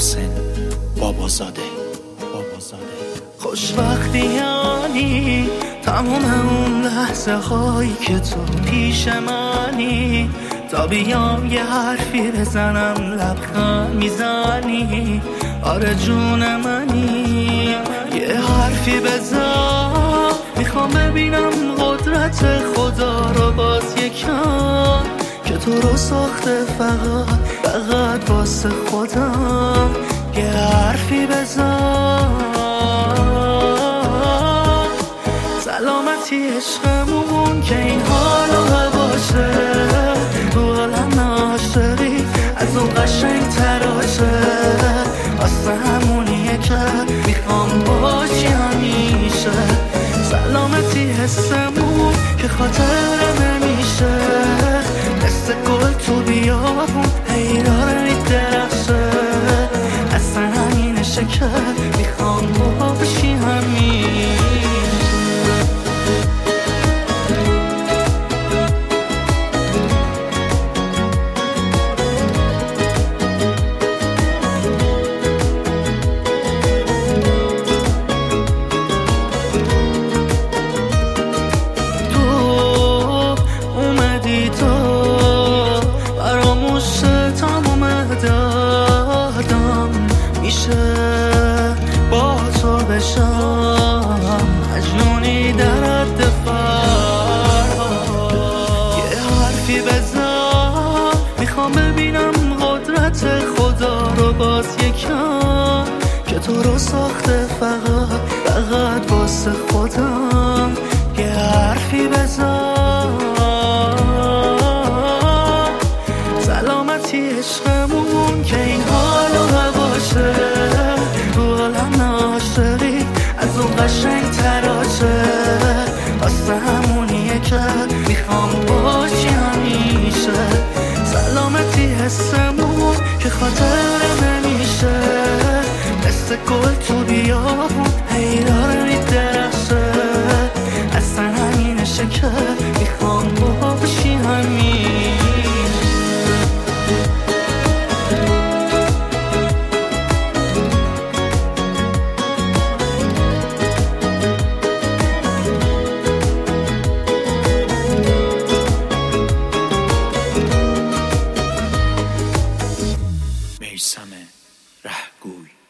محسن بابازاده. خوشبختیانی تمام اون لحظه هایی که تو پیش منی، تا بیام یه حرفی بزنم لبخند میزنی. آره جون منی یه حرفی بزن، میخوام ببینم قدرت خدا رو باز یکم، که تو رو ساخته فقط واسه خودم. یه حرفی بزن، سلامتی عشقمون که این حالو هواشه، تو عالم عاشقی از اون قشنگ تراشه، واسه همونیه که میخوام باشی همیشه. سلامتی حسمون که خاطر نمیشه، مثل گل تو بیابون هی داره میدرخشه، اصلا همینشه که میخوام باشی همیشه. با تو بشم مجنونی در حد فرهاد. یه حرفی بزن، میخوام ببینم قدرت خدا رو باز یکم، که تو رو ساخته فقط واسه خودم. یه حرفی بزن، سلامتی عشقمون که این حالو هواشه، تو عالم عاشقی از اون قشنگ تراشه، واسه همونیه که میخوام باشی همیشه. سلامتی حسمون که خاطر نمیشه، مثل گل تو بیابون هی داره میدرخشه، اصلا همینشه که میخوام باشی همیشه. میثم رهگوی.